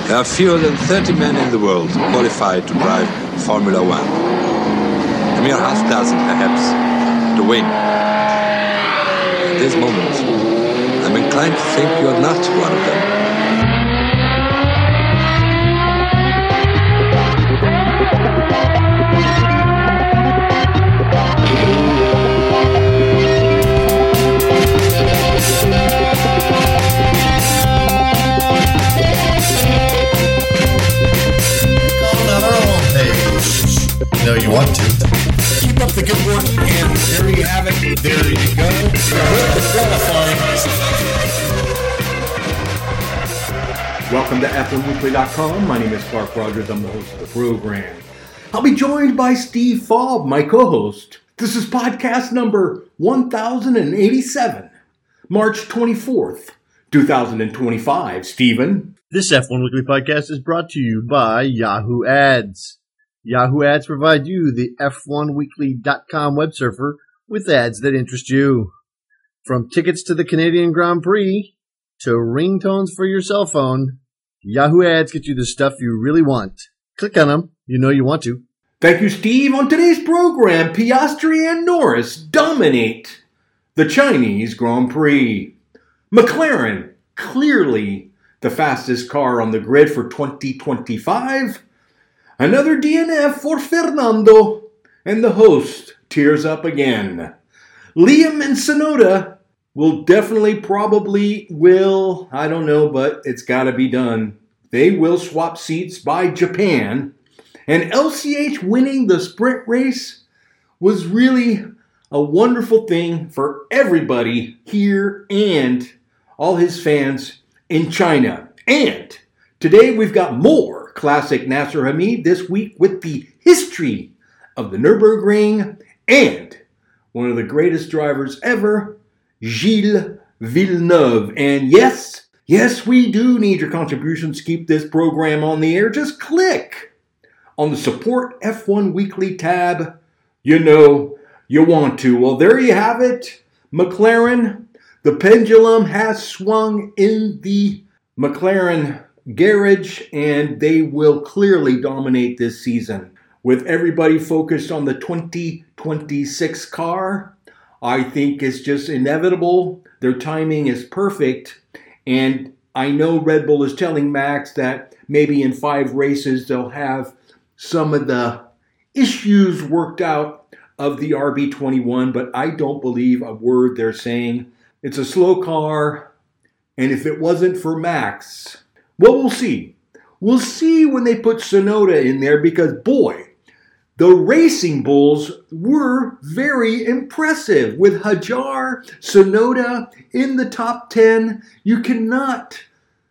There are fewer than 30 men in the world qualified to drive Formula One. A mere half dozen, perhaps, to win. At this moment, I'm inclined to think you are not one of them. No, you want to. Keep up the good work, and there you have it. There you go. Welcome to F1Weekly.com. My name is Clark Rogers. I'm the host of the program. I'll be joined by Steve Faub, my co-host. This is podcast number 1087, March 24th, 2025. Stephen? This F1 Weekly podcast is brought to you by Yahoo Ads. Yahoo Ads provide you, the F1Weekly.com web surfer, with ads that interest you. From tickets to the Canadian Grand Prix to ringtones for your cell phone, Yahoo Ads get you the stuff you really want. Click on them. You know you want to. Thank you, Steve. On today's program, Piastri and Norris dominate the Chinese Grand Prix. McLaren, clearly the fastest car on the grid for 2025. Another DNF for Fernando, and the host tears up again. Liam and Tsunoda I don't know, but it's got to be done. They will swap seats by Japan. And LCH winning the sprint race was really a wonderful thing for everybody here and all his fans in China. And today we've got more classic Nasser Hamid this week with the history of the Nürburgring and one of the greatest drivers ever, Gilles Villeneuve. And yes, we do need your contributions to keep this program on the air. Just click on the Support F1 Weekly tab. You know you want to. Well, there you have it. McLaren, the pendulum has swung in the McLaren garage, and they will clearly dominate this season. With everybody focused on the 2026 car, I think it's just inevitable. Their timing is perfect, and I know Red Bull is telling Max that maybe in 5 races they'll have some of the issues worked out of the RB21, but I don't believe a word they're saying. It's a slow car, and if it wasn't for Max, well, we'll see. We'll see when they put Tsunoda in there because, boy, the Racing Bulls were very impressive. With Hadjar, Tsunoda in the top 10, you cannot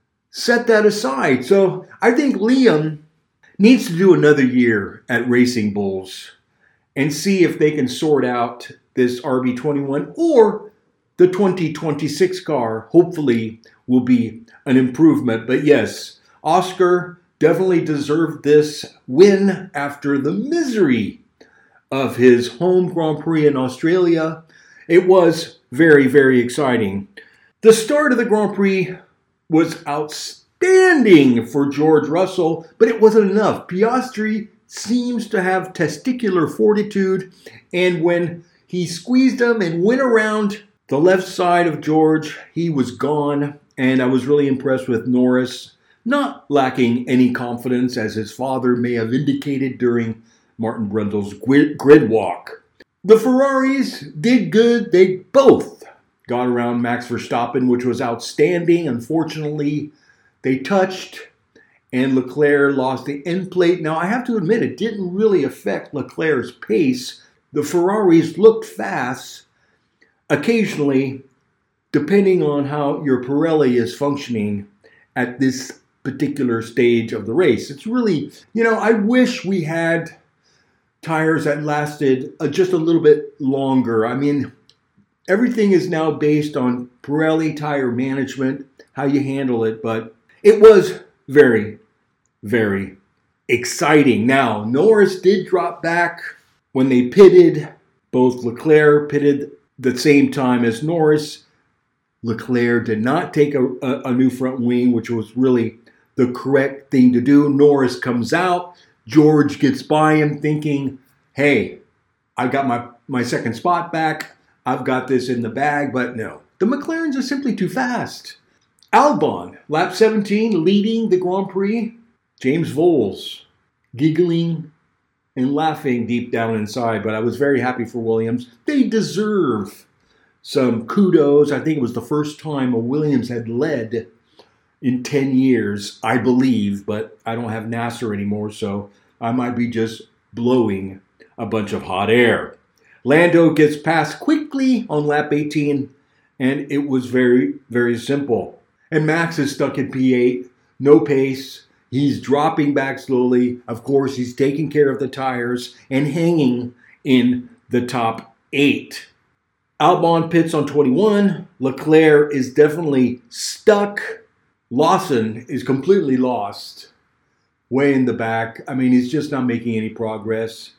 set that aside. So I think Liam needs to do another year at Racing Bulls and see if they can sort out this RB21 or the 2026 car. Hopefully will be an improvement. But yes, Oscar definitely deserved this win after the misery of his home Grand Prix in Australia. It was very, very exciting. The start of the Grand Prix was outstanding for George Russell, but it wasn't enough. Piastri seems to have testicular fortitude, and when he squeezed him and went around the left side of George, he was gone. And I was really impressed with Norris, not lacking any confidence, as his father may have indicated during Martin Brundle's grid walk. The Ferraris did good. They both got around Max Verstappen, which was outstanding. Unfortunately, they touched, and Leclerc lost the end plate. Now, I have to admit, it didn't really affect Leclerc's pace. The Ferraris looked fast occasionally, depending on how your Pirelli is functioning at this particular stage of the race. It's really, I wish we had tires that lasted just a little bit longer. I mean, everything is now based on Pirelli tire management, how you handle it, but it was very, very exciting. Now, Norris did drop back when they pitted. Both Leclerc pitted the same time as Norris. Leclerc did not take a new front wing, which was really the correct thing to do. Norris comes out. George gets by him thinking, hey, I got my second spot back. I've got this in the bag. But no, the McLarens are simply too fast. Albon, lap 17, leading the Grand Prix. James Voles, giggling and laughing deep down inside. But I was very happy for Williams. They deserve some kudos. I think it was the first time a Williams had led in 10 years, I believe, but I don't have Nasser anymore, so I might be just blowing a bunch of hot air. Lando gets past quickly on lap 18, and it was very, very simple. And Max is stuck in P8, no pace. He's dropping back slowly. Of course, he's taking care of the tires and hanging in the top 8. Albon pits on 21. Leclerc is definitely stuck. Lawson is completely lost, way in the back. I mean, he's just not making any progress.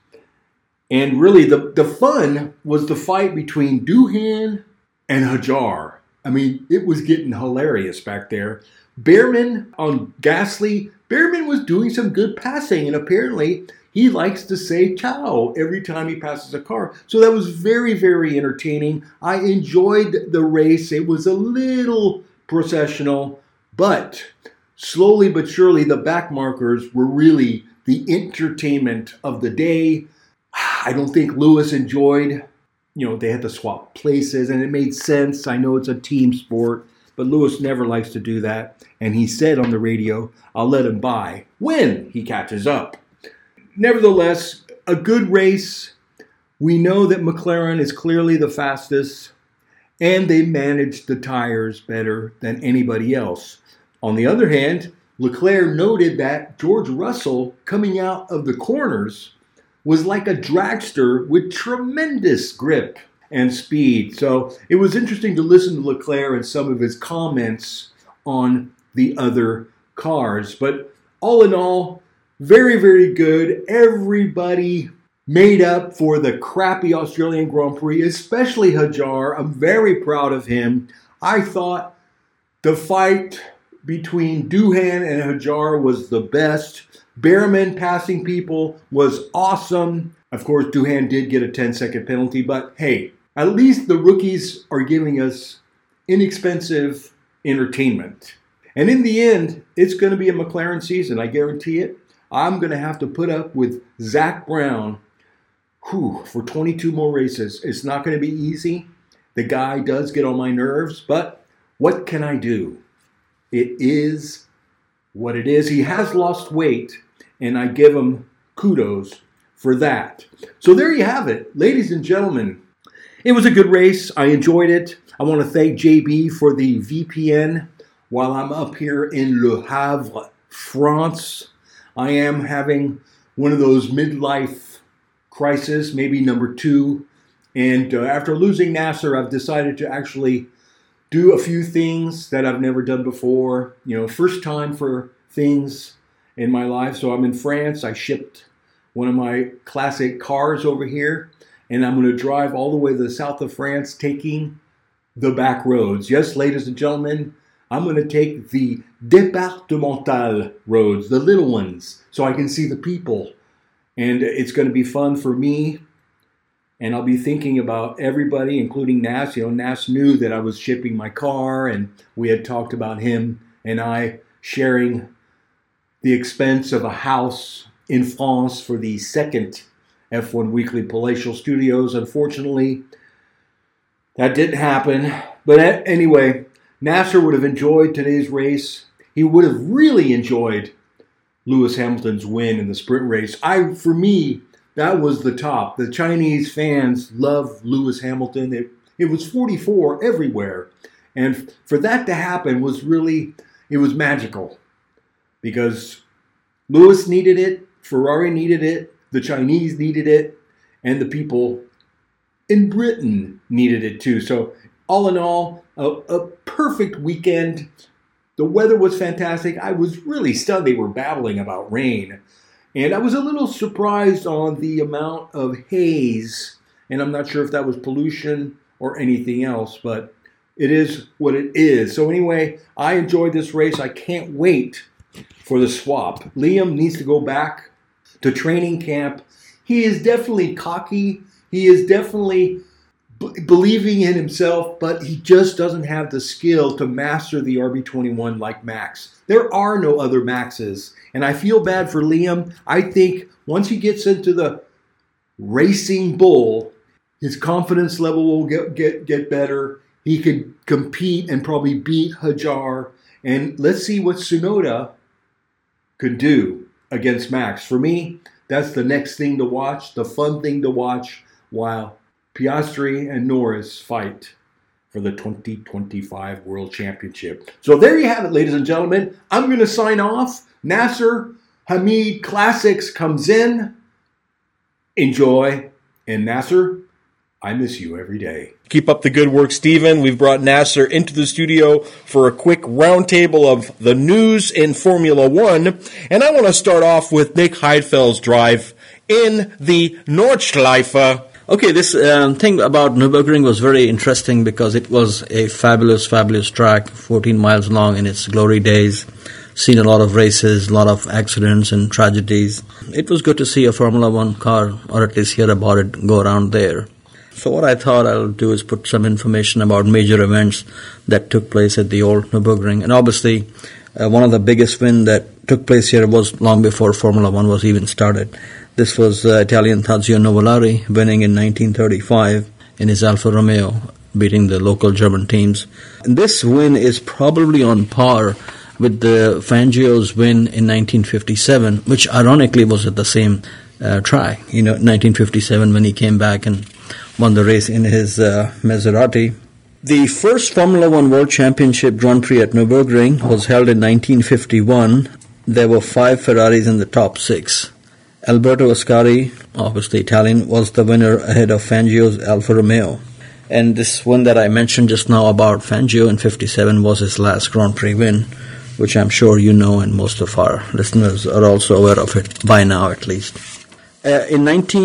And really, the fun was the fight between Doohan and Hajar. I mean, it was getting hilarious back there. Behrman on Gasly. Behrman was doing some good passing, and apparently he likes to say ciao every time he passes a car. So that was very, very entertaining. I enjoyed the race. It was a little processional, but slowly but surely the back markers were really the entertainment of the day. I don't think Lewis enjoyed, they had to swap places, and it made sense. I know it's a team sport, but Lewis never likes to do that. And he said on the radio, I'll let him by when he catches up. Nevertheless, a good race. We know that McLaren is clearly the fastest, and they managed the tires better than anybody else. On the other hand, Leclerc noted that George Russell, coming out of the corners, was like a dragster with tremendous grip and speed. So it was interesting to listen to Leclerc and some of his comments on the other cars. But all in all, very, very good. Everybody made up for the crappy Australian Grand Prix, especially Hajar. I'm very proud of him. I thought the fight between Doohan and Hajar was the best. Behrman passing people was awesome. Of course, Doohan did get a 10-second penalty, but hey, at least the rookies are giving us inexpensive entertainment. And in the end, it's going to be a McLaren season, I guarantee it. I'm going to have to put up with Zach Brown for 22 more races. It's not going to be easy. The guy does get on my nerves, but what can I do? It is what it is. He has lost weight, and I give him kudos for that. So there you have it, ladies and gentlemen. It was a good race. I enjoyed it. I want to thank JB for the VPN while I'm up here in Le Havre, France. I am having one of those midlife crises, maybe number 2. And after losing Nasser, I've decided to actually do a few things that I've never done before. First time for things in my life. So I'm in France. I shipped one of my classic cars over here, and I'm going to drive all the way to the south of France, taking the back roads. Yes, ladies and gentlemen, I'm going to take the départemental roads, the little ones, so I can see the people. And it's going to be fun for me. And I'll be thinking about everybody, including Nas. Nas knew that I was shipping my car, and we had talked about him and I sharing the expense of a house in France for the second F1 Weekly Palatial Studios. Unfortunately, that didn't happen. But anyway, Nasser would have enjoyed today's race. He would have really enjoyed Lewis Hamilton's win in the sprint race. For me, that was the top. The Chinese fans love Lewis Hamilton. It was 44 everywhere. And for that to happen it was magical. Because Lewis needed it, Ferrari needed it, the Chinese needed it, and the people in Britain needed it too. So all in all, a perfect weekend. The weather was fantastic. I was really stunned they were babbling about rain. And I was a little surprised on the amount of haze. And I'm not sure if that was pollution or anything else, but it is what it is. So anyway, I enjoyed this race. I can't wait for the swap. Liam needs to go back to training camp. He is definitely cocky. He is definitely believing in himself, but he just doesn't have the skill to master the RB21 like Max. There are no other Maxes, and I feel bad for Liam. I think once he gets into the racing bull, his confidence level will get better. He could compete and probably beat Hajar, and let's see what Tsunoda could do against Max. For me, that's the next thing to watch, the fun thing to watch while Piastri and Norris fight for the 2025 World Championship. So there you have it, ladies and gentlemen. I'm going to sign off. Nasser Hamid Classics comes in. Enjoy. And Nasser, I miss you every day. Keep up the good work, Stephen. We've brought Nasser into the studio for a quick roundtable of the news in Formula One. And I want to start off with Nick Heidfeld's drive in the Nordschleife. Okay, this thing about Nürburgring was very interesting because it was a fabulous, fabulous track, 14 miles long in its glory days. Seen a lot of races, a lot of accidents and tragedies. It was good to see a Formula One car, or at least hear about it, go around there. So what I thought I'll do is put some information about major events that took place at the old Nürburgring. And obviously, one of the biggest wins that took place here was long before Formula One was even started. This was Italian Tazio Nuvolari winning in 1935 in his Alfa Romeo, beating the local German teams. And this win is probably on par with the Fangio's win in 1957, which ironically was at the same track. 1957 when he came back and won the race in his Maserati. The first Formula One World Championship Grand Prix at Nürburgring was held in 1951. There were 5 Ferraris in the top 6. Alberto Ascari, obviously Italian, was the winner ahead of Fangio's Alfa Romeo. And this one that I mentioned just now about Fangio in 57 was his last Grand Prix win, which I'm sure you know and most of our listeners are also aware of it by now at least. In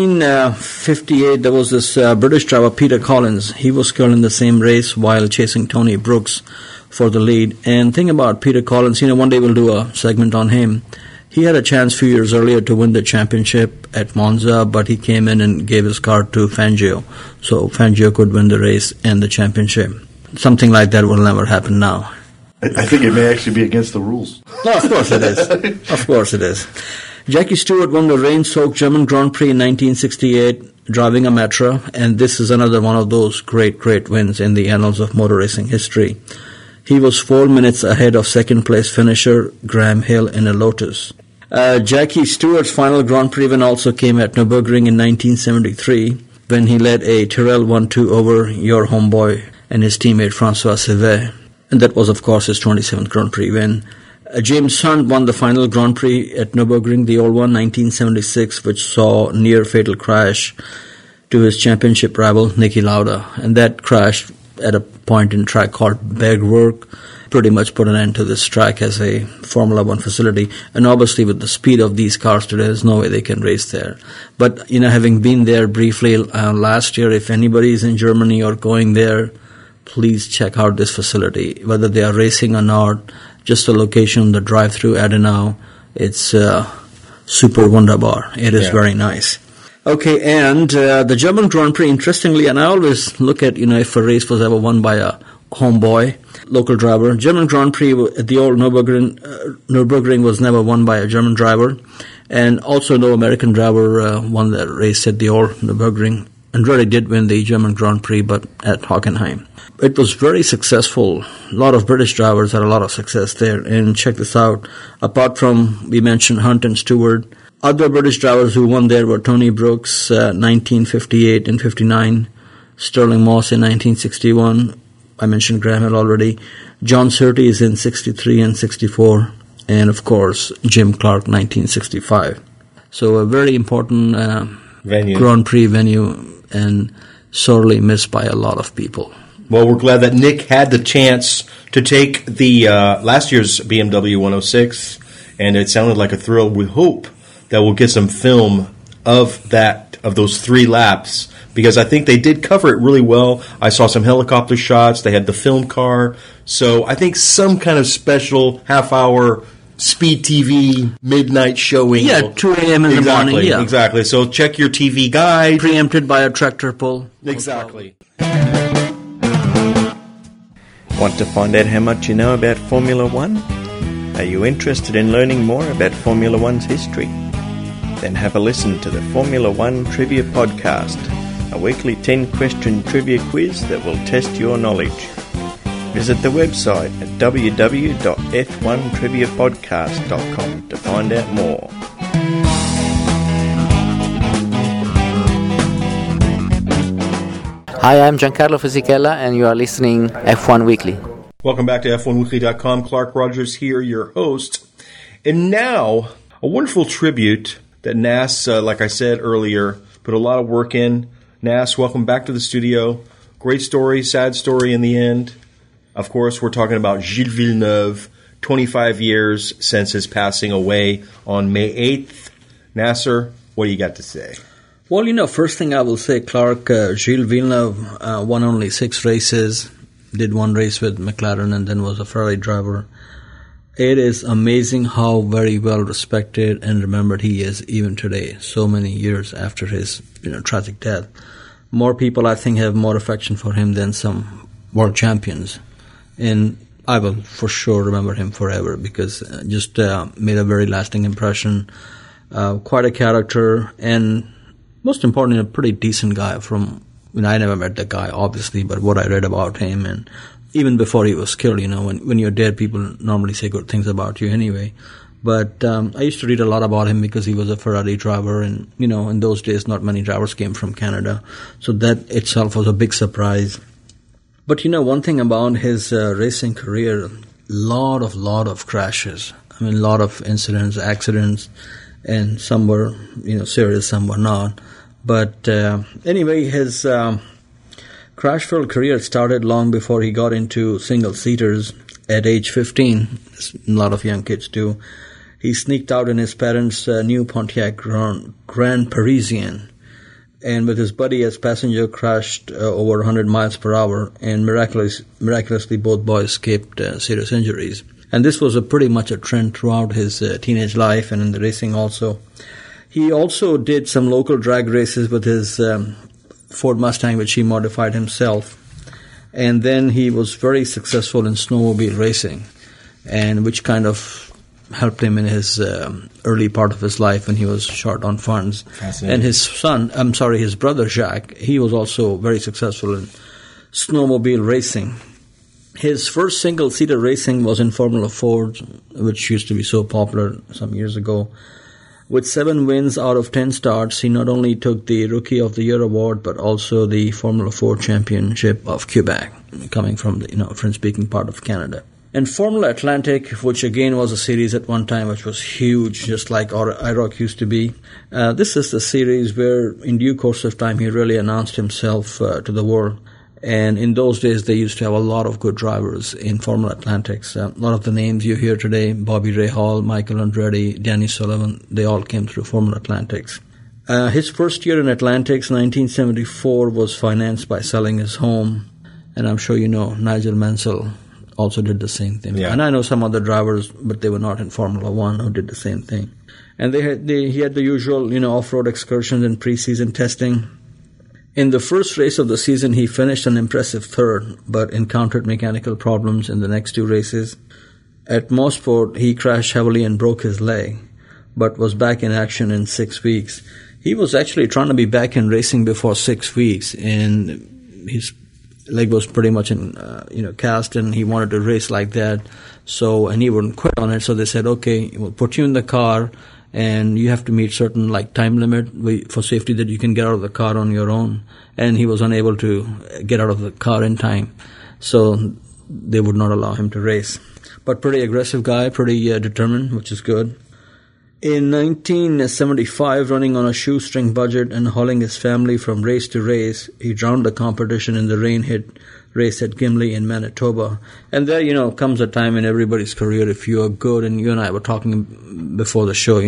1958, there was this British driver, Peter Collins. He was killed in the same race while chasing Tony Brooks for the lead. And thing about Peter Collins, one day we'll do a segment on him. He had a chance a few years earlier to win the championship at Monza, but he came in and gave his car to Fangio. So Fangio could win the race and the championship. Something like that will never happen now. I think it may actually be against the rules. No, of course it is. Of course it is. Jackie Stewart won the rain-soaked German Grand Prix in 1968, driving a Matra, and this is another one of those great, great wins in the annals of motor racing history. He was 4 minutes ahead of second-place finisher Graham Hill in a Lotus. Jackie Stewart's final Grand Prix win also came at Nürburgring in 1973 when he led a Tyrrell 1-2 over your homeboy and his teammate Francois Cévert. And that was, of course, his 27th Grand Prix win. James Hunt won the final Grand Prix at Nürburgring, the old one, 1976, which saw near-fatal crash to his championship rival, Niki Lauda. And that crash at a point in track called Bergwerk pretty much put an end to this track as a Formula One facility. And obviously with the speed of these cars today, there's no way they can race there. But, having been there briefly last year, if anybody is in Germany or going there, please check out this facility. Whether they are racing or not, just a location, the drive-through Adenau, it's super wunderbar. It is very nice. Okay, and the German Grand Prix, interestingly, and I always look at, if a race was ever won by a homeboy, local driver. German Grand Prix at the old Nürburgring was never won by a German driver, and also no American driver won that race at the old Nürburgring. Andretti did win the German Grand Prix, but at Hockenheim. It was very successful. A lot of British drivers had a lot of success there. And check this out. Apart from, we mentioned Hunt and Stewart, other British drivers who won there were Tony Brooks, 1958 and 59, Sterling Moss in 1961. I mentioned Graham Hill already. John Surtees in 63 and 64. And, of course, Jim Clark, 1965. So a very important venue. Grand Prix venue and sorely missed by a lot of people. Well, we're glad that Nick had the chance to take the last year's BMW 106, and it sounded like a thrill. We hope that we'll get some film of those 3 laps, because I think they did cover it really well. I saw some helicopter shots. They had the film car. So I think some kind of special half-hour Speed TV midnight showing. Yeah, 2 a.m. in the morning. Yeah. Exactly. So check your TV guide. Preempted by a tractor pull. Exactly. Want to find out how much you know about Formula One? Are you interested in learning more about Formula One's history? Then have a listen to the Formula One Trivia Podcast, a weekly 10-question trivia quiz that will test your knowledge. Visit the website at www.f1triviapodcast.com to find out more. Hi, I'm Giancarlo Fisichella, and you are listening F1 Weekly. Welcome back to F1Weekly.com. Clark Rogers here, your host. And now, a wonderful tribute that Nas, like I said earlier, put a lot of work in. Nas, welcome back to the studio. Great story, sad story in the end. Of course, we're talking about Gilles Villeneuve, 25 years since his passing away on May 8th. Nasser, what do you got to say? Well, first thing I will say, Clark, Gilles Villeneuve won only 6 races, did 1 race with McLaren, and then was a Ferrari driver. It is amazing how very well respected and remembered he is even today, so many years after his tragic death. More people, I think, have more affection for him than some world champions. And I will for sure remember him forever because just made a very lasting impression. Quite a character, and most importantly, a pretty decent guy. I never met the guy, obviously, but what I read about him, and even before he was killed, when you're dead, people normally say good things about you anyway. But I used to read a lot about him because he was a Ferrari driver, and in those days, not many drivers came from Canada, so that itself was a big surprise. But one thing about his racing career, lot of crashes. I mean, a lot of incidents, accidents, and some were, serious, some were not. But anyway, his crash-filled career started long before he got into single-seaters at age 15. A lot of young kids do. He sneaked out in his parents' new Pontiac Grand Parisienne, and with his buddy as passenger crashed over 100 miles per hour, and miraculously both boys escaped serious injuries. And this was pretty much a trend throughout his teenage life and in the racing also. He also did some local drag races with his Ford Mustang, which he modified himself. And then he was very successful in snowmobile racing, and which kind of helped him in his early part of his life when he was short on funds. And his brother Jacques, he was also very successful in snowmobile racing. His first single-seater racing was in Formula Ford, which used to be so popular some years ago. With 7 wins out of 10 starts, he not only took the Rookie of the Year award, but also the Formula Ford Championship of Quebec, coming from the French-speaking part of Canada. And Formula Atlantic, which again was a series at one time which was huge, just like IROC used to be. This is the series where, in due course of time, he really announced himself to the world. And in those days, they used to have a lot of good drivers in Formula Atlantics. A lot of the names you hear today, Bobby Rahal, Michael Andretti, Danny Sullivan, they all came through Formula Atlantics. His first year in Atlantics, 1974, was financed by selling his home. And I'm sure Nigel Mansell also did the same thing. Yeah. And I know some other drivers, but they were not in Formula One, who did the same thing. And he had the usual, off-road excursions and preseason testing. In the first race of the season, he finished an impressive 3rd, but encountered mechanical problems in the next 2 races. At Mosport, he crashed heavily and broke his leg, but was back in action in 6 weeks. He was actually trying to be back in racing before 6 weeks, and his leg was pretty much in, cast, and he wanted to race like that. So, and he wouldn't quit on it. So they said, okay, we'll put you in the car, and you have to meet certain time limit for safety that you can get out of the car on your own. And he was unable to get out of the car in time, so they would not allow him to race. But pretty aggressive guy, pretty determined, which is good. In 1975, running on a shoestring budget and hauling his family from race to race, he drowned the competition in the rain-hit race at Gimli in Manitoba. And there, comes a time in everybody's career, if you are good, and you and I were talking before the show,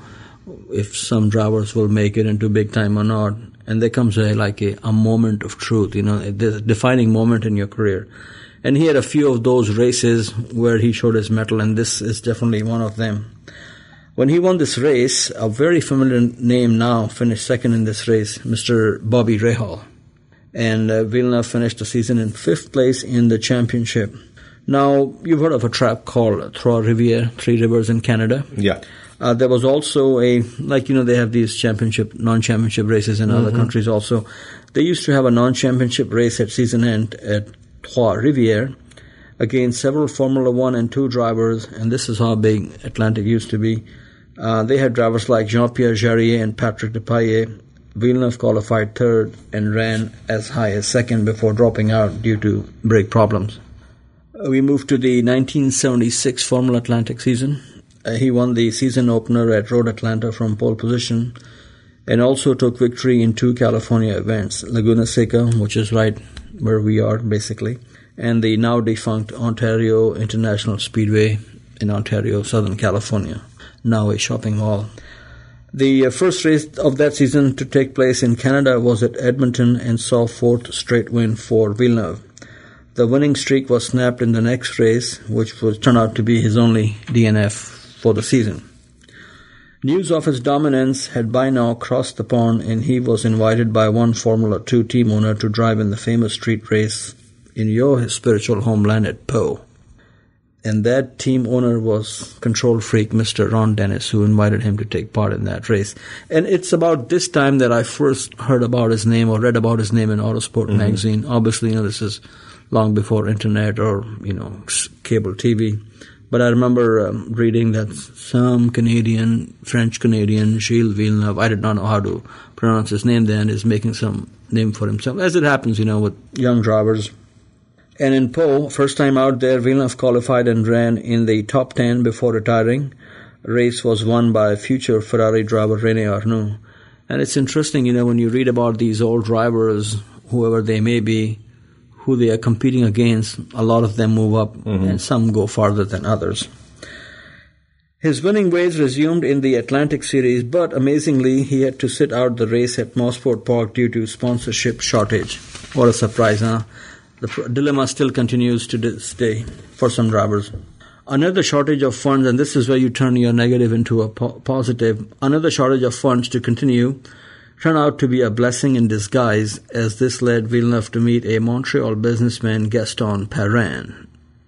if some drivers will make it into big time or not. And there comes a moment of truth, there's a defining moment in your career. And he had a few of those races where he showed his mettle, and this is definitely one of them. When he won this race, a very familiar name now finished second in this race, Mr. Bobby Rahal. And Villeneuve finished the season in 5th place in the championship. Now, you've heard of a track called Trois-Rivières, Three Rivers in Canada. Yeah. There was also they have these non-championship races in other countries also. They used to have a non-championship race at season end at Trois-Rivières against several Formula 1 and 2 drivers, and this is how big Atlantic used to be. They had drivers like Jean-Pierre Jarier and Patrick Depailler. Villeneuve qualified 3rd and ran as high as 2nd before dropping out due to brake problems. We moved to the 1976 Formula Atlantic season. He won the season opener at Road Atlanta from pole position and also took victory in 2 California events, Laguna Seca, which is right where we are basically, and the now defunct Ontario International Speedway in Ontario, Southern California, now a shopping mall. The first race of that season to take place in Canada was at Edmonton and saw 4th straight win for Villeneuve. The winning streak was snapped in the next race, which turned out to be his only DNF for the season. News of his dominance had by now crossed the pond, and he was invited by one Formula 2 team owner to drive in the famous street race in his spiritual homeland at Pau. And that team owner was control freak Mr. Ron Dennis, who invited him to take part in that race. And it's about this time that I first heard about his name or read about his name in Autosport magazine. Obviously, this is long before internet or, cable TV. But I remember reading that some French-Canadian, Gilles Villeneuve, I did not know how to pronounce his name then, is making some name for himself, as it happens, with young drivers. And in Pau, first time out there, Villeneuve qualified and ran in the top 10 before retiring. The race was won by future Ferrari driver René Arnoux. And it's interesting, when you read about these old drivers, whoever they may be, who they are competing against, a lot of them move up and some go farther than others. His winning ways resumed in the Atlantic Series, but amazingly, he had to sit out the race at Mosport Park due to sponsorship shortage. What a surprise, huh? The dilemma still continues to this day for some drivers. Another shortage of funds, and this is where you turn your negative into a positive, another shortage of funds to continue turned out to be a blessing in disguise, as this led Villeneuve to meet a Montreal businessman, Gaston Perrin,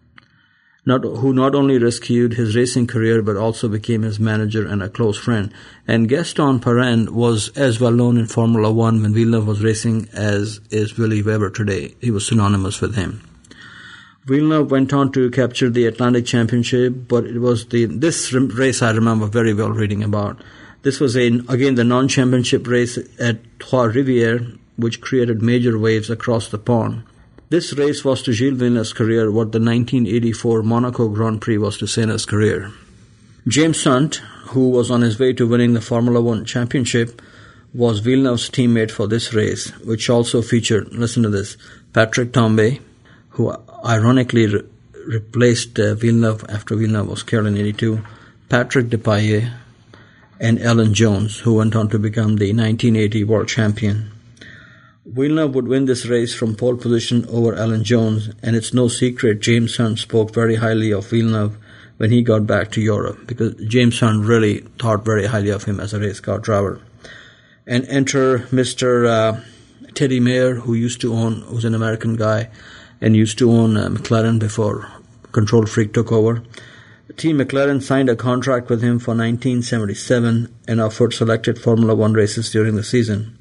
who not only rescued his racing career but also became his manager and a close friend. And Gaston Perrin was as well known in Formula 1 when Villeneuve was racing as is Willy Weber today. He was synonymous with him. Villeneuve went on to capture the Atlantic Championship, but it was this race I remember very well reading about. This was, again, the non-championship race at Trois-Rivières, which created major waves across the pond. This race was to Gilles Villeneuve's career what the 1984 Monaco Grand Prix was to Senna's career. James Hunt, who was on his way to winning the Formula 1 championship, was Villeneuve's teammate for this race, which also featured, listen to this, Patrick Tambay, who ironically replaced Villeneuve after Villeneuve was killed in 1982, Patrick Depailler, and Alan Jones, who went on to become the 1980 world champion. Villeneuve would win this race from pole position over Alan Jones, and it's no secret James Hunt spoke very highly of Villeneuve when he got back to Europe, because James Hunt really thought very highly of him as a race car driver. And enter Mr. Teddy Mayer, who's an American guy, and used to own McLaren before Control Freak took over. Team McLaren signed a contract with him for 1977 and offered selected Formula 1 races during the season.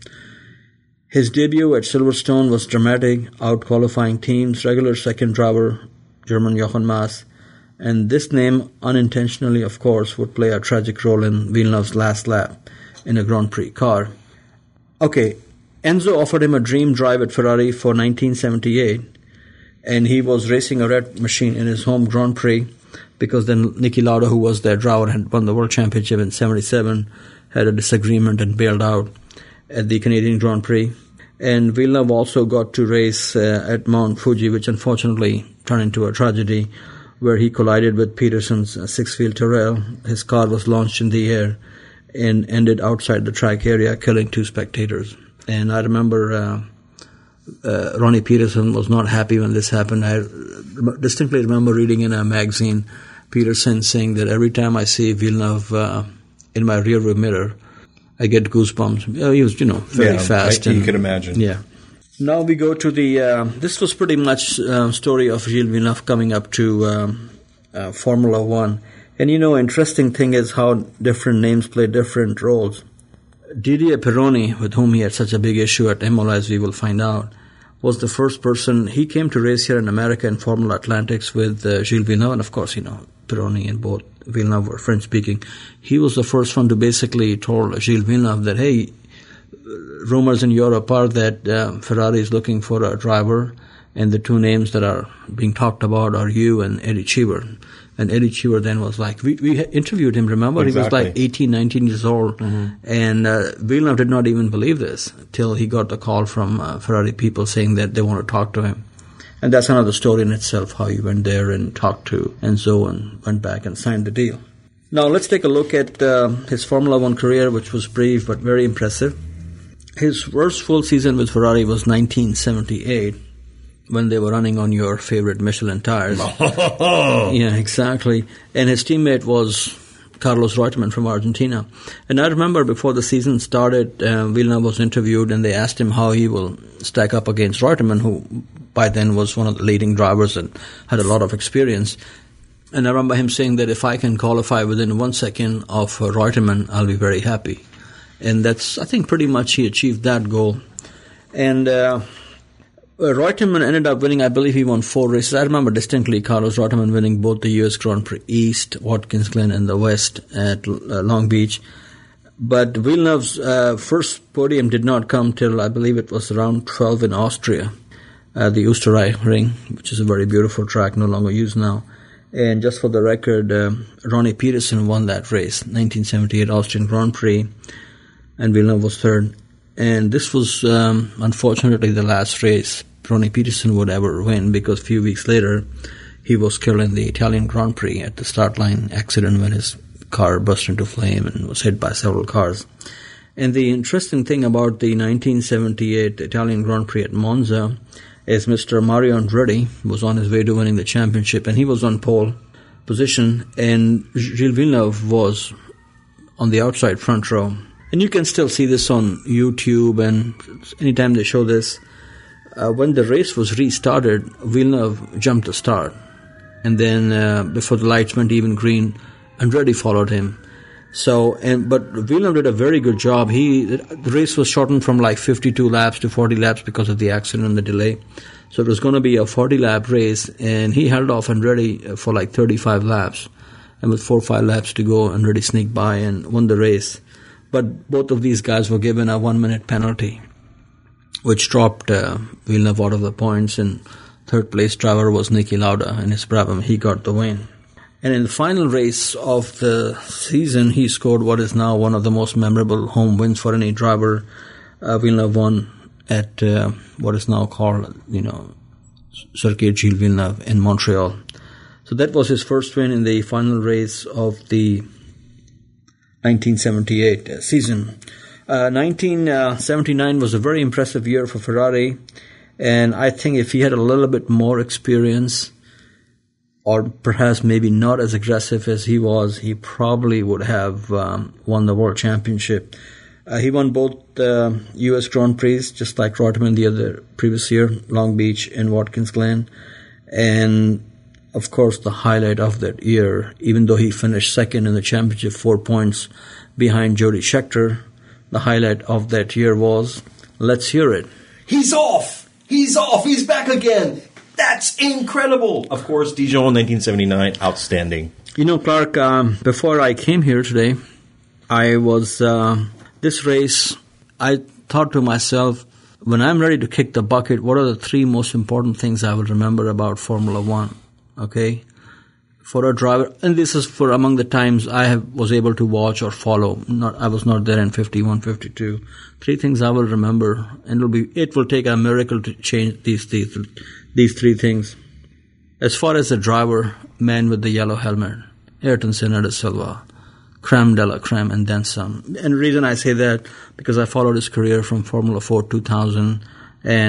His debut at Silverstone was dramatic, out-qualifying teams, regular second driver, German Jochen Mass, and this name, unintentionally of course, would play a tragic role in Villeneuve's last lap in a Grand Prix car. Okay, Enzo offered him a dream drive at Ferrari for 1978, and he was racing a red machine in his home Grand Prix, because then Niki Lauda, who was their driver, had won the World Championship in 1977, had a disagreement and bailed out at the Canadian Grand Prix. And Villeneuve also got to race at Mount Fuji, which unfortunately turned into a tragedy, where he collided with Peterson's six-wheel Tyrrell. His car was launched in the air and ended outside the track area, killing 2 spectators. And I remember Ronnie Peterson was not happy when this happened. I distinctly remember reading in a magazine Peterson saying that every time I see Villeneuve in my rearview mirror, I get goosebumps. He was, very fast. You can imagine. Yeah. Now we go to the. This was pretty much story of Gilles Villeneuve coming up to Formula One, and interesting thing is how different names play different roles. Didier Pironi, with whom he had such a big issue at Imola, as we will find out, was the first person. He came to race here in America in Formula Atlantics with Gilles Villeneuve, and of course, Pironi and both Villeneuve were French-speaking. He was the first one to basically told Gilles Villeneuve that, hey, rumors in Europe are that Ferrari is looking for a driver, and the two names that are being talked about are you and Eddie Cheever. And Eddie Cheever then was like, we interviewed him, remember? Exactly. He was like 18, 19 years old. And Villeneuve did not even believe this till he got the call from Ferrari people saying that they want to talk to him. And that's another story in itself, how he went there and talked to Enzo and went back and signed the deal. Now let's take a look at his Formula One career, which was brief but very impressive. His first full season with Ferrari was 1978, when they were running on your favorite Michelin tires. Yeah, exactly. And his teammate was Carlos Reutemann from Argentina. And I remember before the season started, Villeneuve was interviewed and they asked him how he will stack up against Reutemann, who by then was one of the leading drivers and had a lot of experience. And I remember him saying that if I can qualify within 1 second of Reutemann, I'll be very happy. And that's, I think, pretty much he achieved that goal. And Reutemann ended up winning, I believe he won 4 races. I remember distinctly Carlos Reutemann winning both the U.S. Grand Prix East, Watkins Glen, and the West at Long Beach. But Villeneuve's first podium did not come till, I believe it was around 12 in Austria, the Österreich-Ring, which is a very beautiful track, no longer used now. And just for the record, Ronnie Peterson won that race, 1978 Austrian Grand Prix, and Villeneuve was third. And this was, unfortunately, the last race Ronnie Peterson would ever win, because a few weeks later, he was killed in the Italian Grand Prix at the start line accident when his car burst into flame and was hit by several cars. And the interesting thing about the 1978 Italian Grand Prix at Monza is Mr. Mario Andretti was on his way to winning the championship, and he was on pole position, and Gilles Villeneuve was on the outside front row. And you can still see this on YouTube, and anytime they show this. When the race was restarted, Villeneuve jumped the start. And then before the lights went even green, Andretti followed him. But Villeneuve did a very good job. The race was shortened from like 52 laps to 40 laps because of the accident and the delay. So it was going to be a 40-lap race, and he held off Andretti for like 35 laps. And with 4 or 5 laps to go, Andretti sneaked by and won the race. But both of these guys were given a 1-minute penalty, which dropped Villeneuve out of the points, and third place driver was Niki Lauda in his Brabham. He got the win. And in the final race of the season, he scored what is now one of the most memorable home wins for any driver. Villeneuve won at what is now called, Circuit Gilles Villeneuve in Montreal. So that was his first win in the final race of the 1978 season. 1979 was a very impressive year for Ferrari, and I think if he had a little bit more experience, or perhaps maybe not as aggressive as he was, he probably would have won the World Championship. He won both U.S. Grand Prix, just like Reutemann the other previous year, Long Beach and Watkins Glen. And, of course, the highlight of that year, even though he finished second in the championship, 4 points behind Jody Scheckter, the highlight of that year was, let's hear it. He's off! He's off! He's back again! That's incredible! Of course, Dijon 1979, outstanding. Clark, before I came here today, I was, this race, I thought to myself, when I'm ready to kick the bucket, what are the 3 most important things I will remember about Formula One? Okay? For a driver, and this is for among the times I was able to watch or follow. I was not there in 51, 52. 3 things I will remember, and it will take a miracle to change these 3 things. As far as the driver, man with the yellow helmet, Ayrton Senna da Silva, creme de la creme, and then some. And the reason I say that, because I followed his career from Formula 4 2000, and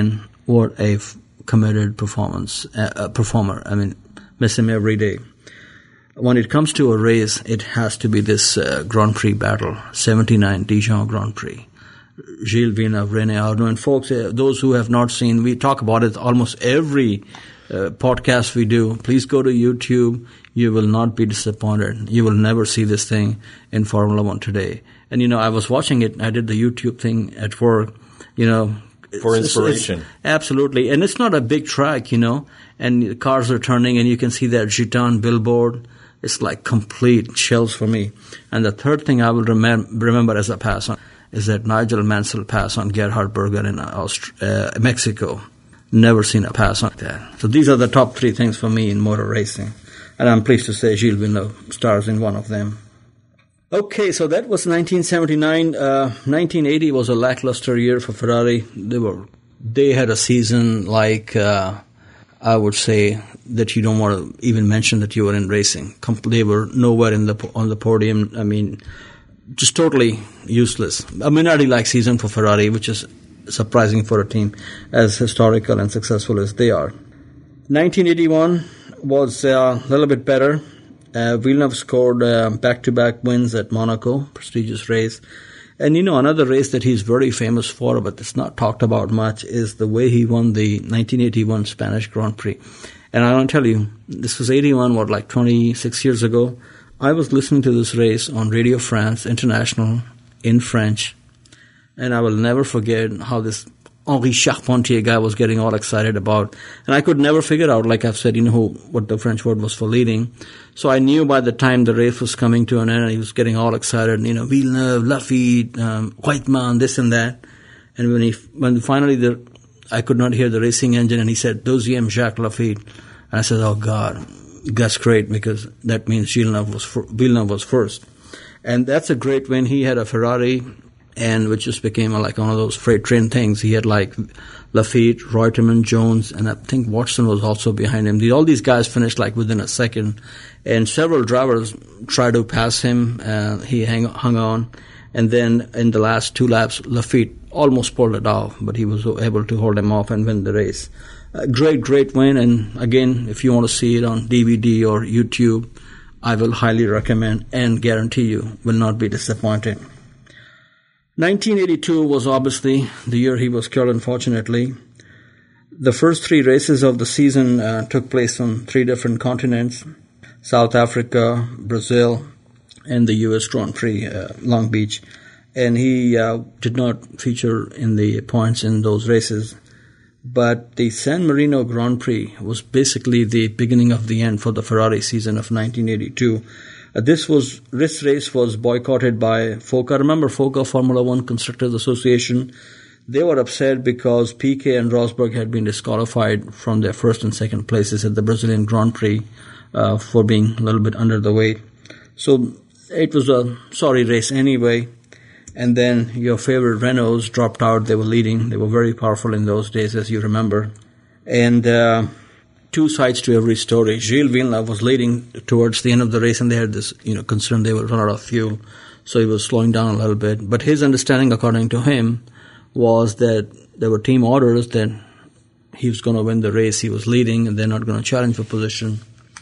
what a committed performer. I mean, miss him every day. When it comes to a race, it has to be this Grand Prix battle, 79 Dijon Grand Prix. Gilles Villeneuve, René Arnoux, and folks, those who have not seen, we talk about it almost every podcast we do. Please go to YouTube. You will not be disappointed. You will never see this thing in Formula One today. And, I was watching it. I did the YouTube thing at work, For inspiration. Absolutely. And it's not a big track, and the cars are turning and you can see that Gitan billboard. It's like complete chills for me. And the third thing I will remember as a pass on is that Nigel Mansell pass on Gerhard Berger in Mexico. Never seen a pass like that. So these are the top three things for me in motor racing. And I'm pleased to say Gilles Villeneuve stars in one of them. Okay, so that was 1979. 1980 was a lackluster year for Ferrari. They had a season like, I would say, that you don't want to even mention that you were in racing. They were nowhere on the podium. I mean, just totally useless. A Minardi-like season for Ferrari, which is surprising for a team as historical and successful as they are. 1981 was a little bit better. Villeneuve scored back-to-back wins at Monaco, prestigious race. And, another race that he's very famous for, but it's not talked about much, is the way he won the 1981 Spanish Grand Prix. And I want to tell you, this was 81, 26 years ago. I was listening to this race on Radio France International in French, and I will never forget how this Henri Charpentier guy was getting all excited about. And I could never figure out, like I've said, what the French word was for leading. So I knew by the time the race was coming to an end, he was getting all excited, Villeneuve, Lafitte, Whiteman, this and that. And when finally I could not hear the racing engine, and he said, Deuxième Jacques Lafitte. And I said, oh God, that's great, because that means Villeneuve was first. And that's a great win. He had a Ferrari, and which just became like one of those freight train things. He had like Lafitte, Reutemann, Jones, and I think Watson was also behind him. All these guys finished like within a second, and several drivers tried to pass him. He hung on, and then in the last two laps, Lafitte almost pulled it off, but he was able to hold him off and win the race. Great win, and again, if you want to see it on DVD or YouTube, I will highly recommend and guarantee you will not be disappointed. 1982 was obviously the year he was killed, unfortunately. The first three races of the season took place on three different continents: South Africa, Brazil, and the U.S. Grand Prix, Long Beach. And he did not feature in the points in those races. But the San Marino Grand Prix was basically the beginning of the end for the Ferrari season of 1982. This race was boycotted by FOCA. Remember FOCA, Formula One Constructors Association? They were upset because Piquet and Rosberg had been disqualified from their first and second places at the Brazilian Grand Prix for being a little bit under the weight. So it was a sorry race anyway. And then your favorite Renaults dropped out. They were leading. They were very powerful in those days, as you remember. And two sides to every story. Gilles Villeneuve was leading towards the end of the race, and they had this, concern they would run out of fuel. So he was slowing down a little bit. But his understanding, according to him, was that there were team orders that he was going to win the race. He was leading, and they're not going to challenge for position.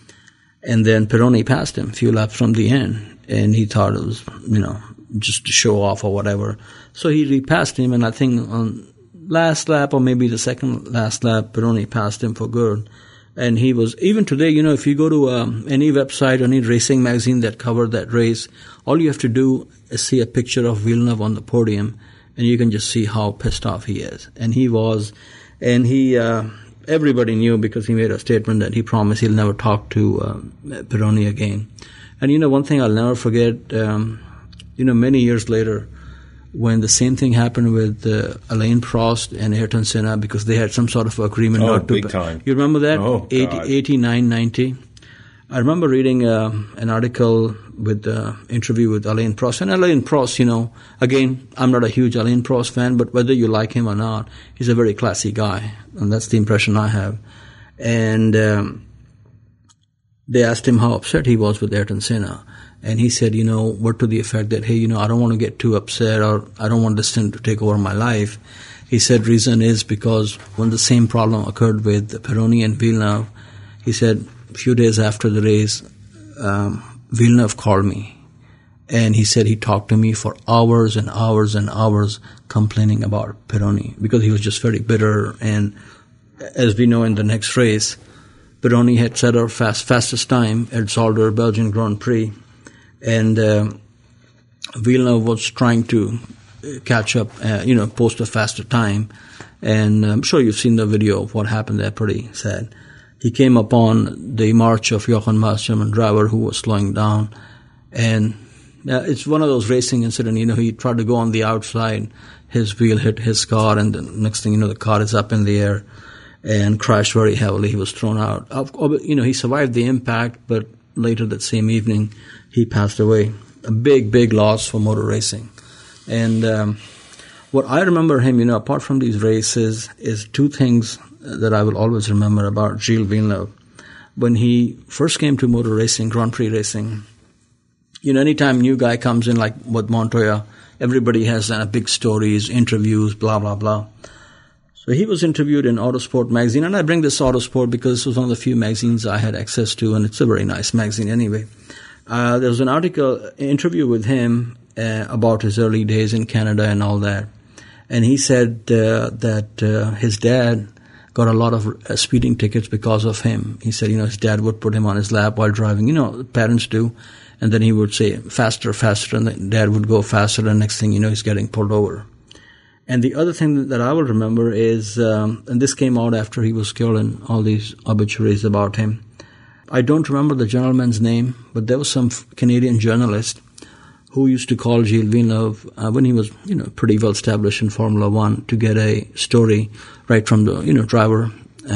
And then Pironi passed him a few laps from the end, and he thought it was, just to show off or whatever. So he repassed him, and I think on last lap or maybe the second last lap, Pironi passed him for good. And he was, even today, if you go to any website or any racing magazine that covered that race, all you have to do is see a picture of Villeneuve on the podium, and you can just see how pissed off he is. And he was, and everybody knew, because he made a statement that he promised he'll never talk to Pironi again. And one thing I'll never forget, many years later, when the same thing happened with Alain Prost and Ayrton Senna, because they had some sort of agreement not to... big time. You remember that? Oh, 89, 90. I remember reading an article with interview with Alain Prost. And Alain Prost, again, I'm not a huge Alain Prost fan, but whether you like him or not, he's a very classy guy. And that's the impression I have. And they asked him how upset he was with Ayrton Senna. And he said, word to the effect that, hey, I don't want to get too upset, or I don't want this thing to take over my life. He said reason is because when the same problem occurred with Pironi and Villeneuve, he said a few days after the race, Villeneuve called me. And he said he talked to me for hours and hours and hours complaining about Pironi because he was just very bitter. And as we know in the next race, Pironi had set our fastest time at Zolder Belgian Grand Prix. And Villeneuve was trying to catch up, post a faster time. And I'm sure you've seen the video of what happened there, pretty sad. He came upon the march of Jochen Mass, German driver, who was slowing down. And it's one of those racing incidents, he tried to go on the outside. His wheel hit his car, and the next thing you know, the car is up in the air and crashed very heavily. He was thrown out. He survived the impact, but later that same evening, he passed away. A big, big loss for motor racing. And what I remember him, apart from these races, is two things that I will always remember about Gilles Villeneuve. When he first came to motor racing, Grand Prix racing, anytime new guy comes in, like with Montoya, everybody has big stories, interviews, blah, blah, blah. So he was interviewed in Autosport magazine, and I bring this Autosport because this was one of the few magazines I had access to, and it's a very nice magazine anyway. There was an interview with him about his early days in Canada and all that. And he said that his dad got a lot of speeding tickets because of him. He said, his dad would put him on his lap while driving. Parents do. And then he would say, faster, faster, and the dad would go faster, and next thing you know, he's getting pulled over. And the other thing that I will remember is, and this came out after he was killed and all these obituaries about him. I don't remember the gentleman's name, but there was some Canadian journalist who used to call Gilles Villeneuve when he was, pretty well established in Formula One to get a story right from the, driver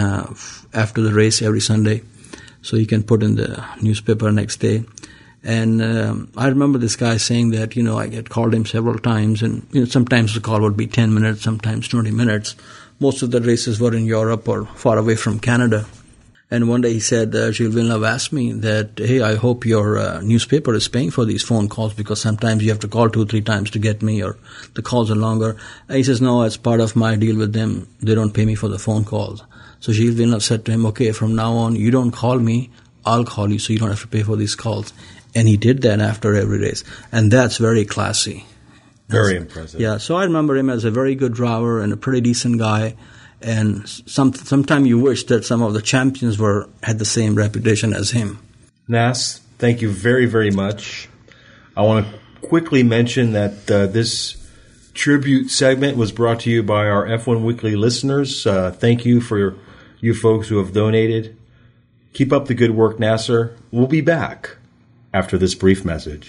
after the race every Sunday, so he can put in the newspaper next day. And I remember this guy saying that, I had called him several times, and sometimes the call would be 10 minutes, sometimes 20 minutes. Most of the races were in Europe or far away from Canada. And one day he said, Gilles Villeneuve asked me that, hey, I hope your newspaper is paying for these phone calls because sometimes you have to call 2-3 times to get me, or the calls are longer. And he says, no, as part of my deal with them, they don't pay me for the phone calls. So Gilles Villeneuve said to him, okay, from now on, you don't call me, I'll call you so you don't have to pay for these calls. And he did that after every race. And that's very classy. Very impressive. Yeah, so I remember him as a very good driver and a pretty decent guy. And sometime you wish that some of the champions had the same reputation as him. Nas, thank you very, very much. I want to quickly mention that this tribute segment was brought to you by our F1 Weekly listeners. Thank you for you folks who have donated. Keep up the good work, Nasser. We'll be back after this brief message.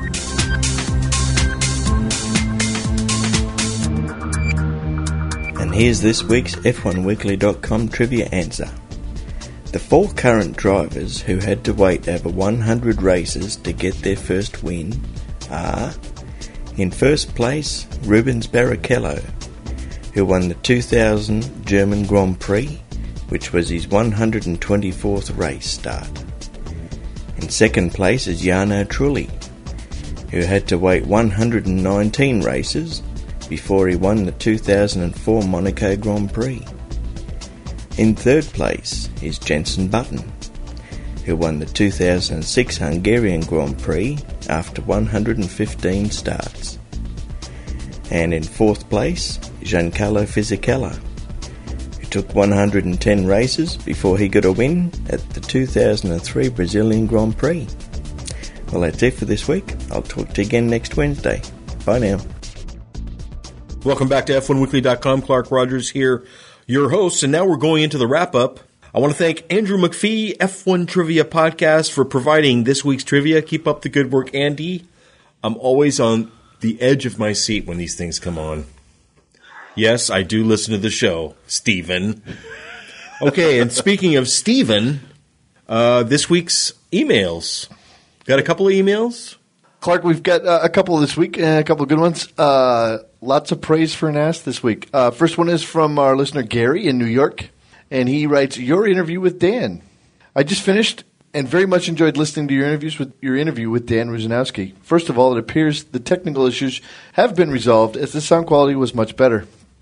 And here's this week's F1Weekly.com trivia answer. The 4 current drivers who had to wait over 100 races to get their first win are, in first place, Rubens Barrichello, who won the 2000 German Grand Prix, which was his 124th race start. In second place is Jarno Trulli, who had to wait 119 races before he won the 2004 Monaco Grand Prix. In third place is Jenson Button, who won the 2006 Hungarian Grand Prix after 115 starts. And in fourth place, Giancarlo Fisichella, who took 110 races before he got a win at the 2003 Brazilian Grand Prix. Well, that's it for this week. I'll talk to you again next Wednesday. Bye now. Welcome back to F1Weekly.com. Clark Rogers here, your host, and now we're going into the wrap-up. I want to thank Andrew McPhee, F1 Trivia Podcast, for providing this week's trivia. Keep up the good work, Andy. I'm always on the edge of my seat when these things come on. Yes, I do listen to the show, Stephen. Okay, and speaking of Stephen, this week's emails. Got a couple of emails? Clark, we've got a couple this week, and a couple of good ones. Lots of praise for NAS this week. First one is from our listener Gary in New York, and he writes, your interview with Dan. I just finished and very much enjoyed listening to your interview with Dan Rusanowski. First of all, it appears the technical issues have been resolved as the sound quality was much better.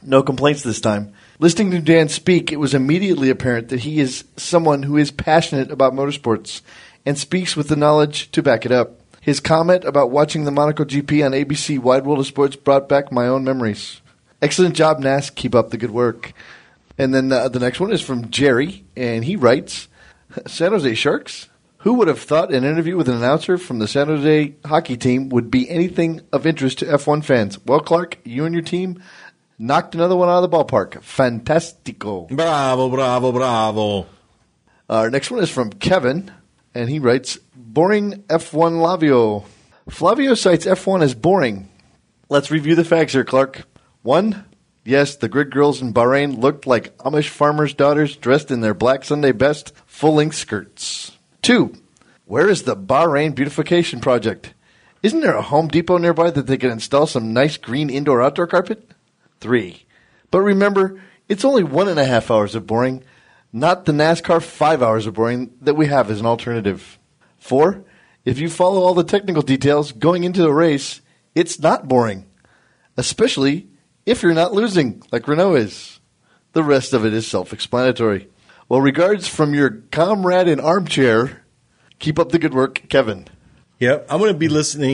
No complaints this time. Listening to Dan speak, it was immediately apparent that he is someone who is passionate about motorsports and speaks with the knowledge to back it up. His comment about watching the Monaco GP on ABC Wide World of Sports brought back my own memories. Excellent job, Nas. Keep up the good work. And then the next one is from Jerry, and he writes, San Jose Sharks? Who would have thought an interview with an announcer from the San Jose hockey team would be anything of interest to F1 fans? Well, Clark, you and your team knocked another one out of the ballpark. Fantastico. Bravo, bravo, bravo. Our next one is from Kevin, and he writes, Boring F1 Flavio. Flavio cites F1 as boring. Let's review the facts here, Clark. 1. Yes, the grid girls in Bahrain looked like Amish farmers' daughters dressed in their black Sunday best, full-length skirts. 2. Where is the Bahrain beautification project? Isn't there a Home Depot nearby that they can install some nice green indoor-outdoor carpet? 3. But remember, it's only 1.5 hours of boring, not the NASCAR 5 hours of boring that we have as an alternative. 4. If you follow all the technical details going into the race, it's not boring, especially if you're not losing, like Renault is. The rest of it is self-explanatory. Well, regards from your comrade in armchair. Keep up the good work, Kevin. Yep, I'm going to be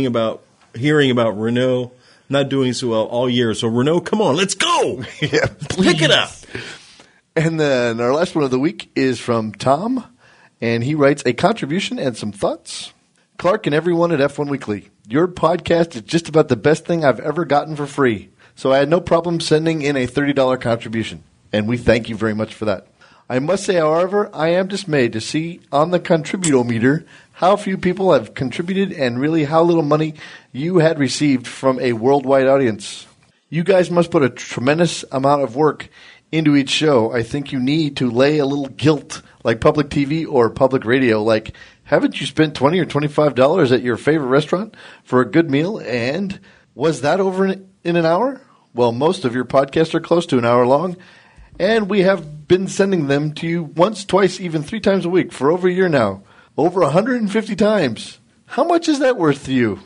hearing about Renault not doing so well all year. So, Renault, come on, let's go. Yeah, pick it up. And then our last one of the week is from Tom, and he writes a contribution and some thoughts. Clark and everyone at F1 Weekly, your podcast is just about the best thing I've ever gotten for free. So I had no problem sending in a $30 contribution, and we thank you very much for that. I must say, however, I am dismayed to see on the contributometer how few people have contributed and really how little money you had received from a worldwide audience. You guys must put a tremendous amount of work into each show. I think you need to lay a little guilt like public TV or public radio. Like, haven't you spent $20 or $25 at your favorite restaurant for a good meal? And was that over in an hour? Well, most of your podcasts are close to an hour long, and we have been sending them to you once, twice, even 3 times a week for over a year now. Over 150 times. How much is that worth to you?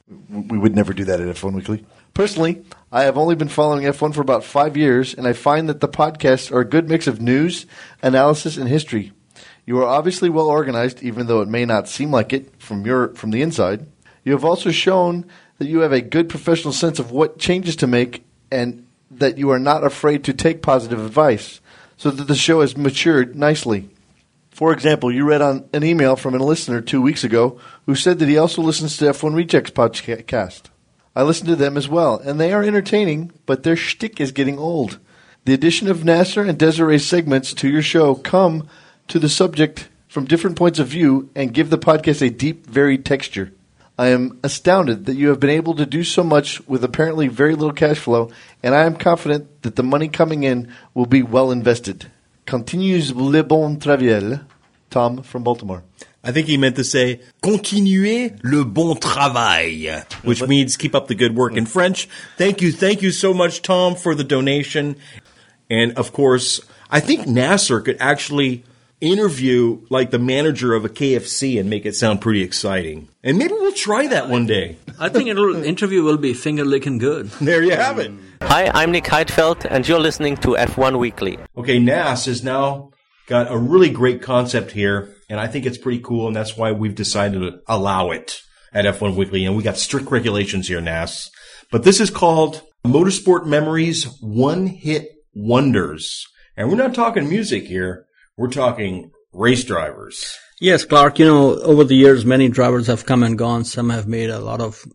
We would never do that at F1 Weekly. Personally, I have only been following F1 for about 5 years, and I find that the podcasts are a good mix of news, analysis, and history. You are obviously well organized, even though it may not seem like it from the inside. You have also shown that you have a good professional sense of what changes to make, and that you are not afraid to take positive advice, so that the show has matured nicely. For example, you read on an email from a listener 2 weeks ago who said that he also listens to F1 Rejects podcast. I listen to them as well, and they are entertaining, but their shtick is getting old. The addition of Nasser and Desiree's segments to your show come to the subject from different points of view and give the podcast a deep, varied texture. I am astounded that you have been able to do so much with apparently very little cash flow, and I am confident that the money coming in will be well invested. Continuez le bon travail. Tom from Baltimore. I think he meant to say, continuez le bon travail, which means keep up the good work in French. Thank you so much, Tom, for the donation. And, of course, I think Nasser could actually interview like the manager of a KFC and make it sound pretty exciting. And maybe we'll try that one day. I think interview will be finger-licking good. There you have it. Hi, I'm Nick Heidfeld, and you're listening to F1 Weekly. Okay, NAS has now got a really great concept here, and I think it's pretty cool, and that's why we've decided to allow it at F1 Weekly. And we got strict regulations here, NAS. But this is called Motorsport Memories One-Hit Wonders. And we're not talking music here. We're talking race drivers. Yes, Clark, over the years, many drivers have come and gone. Some have made a lot of,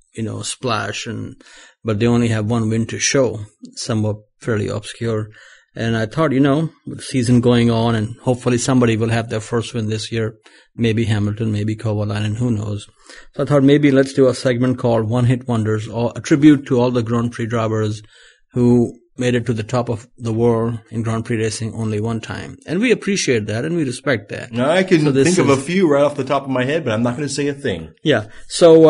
splash, but they only have one win to show. Some were fairly obscure. And I thought, with the season going on, and hopefully somebody will have their first win this year. Maybe Hamilton, maybe Kovalainen, who knows. So I thought maybe let's do a segment called One Hit Wonders, or a tribute to all the Grand Prix drivers who made it to the top of the world in Grand Prix racing only one time. And we appreciate that and we respect that. Now, I can think of a few right off the top of my head, but I'm not going to say a thing. Yeah. So,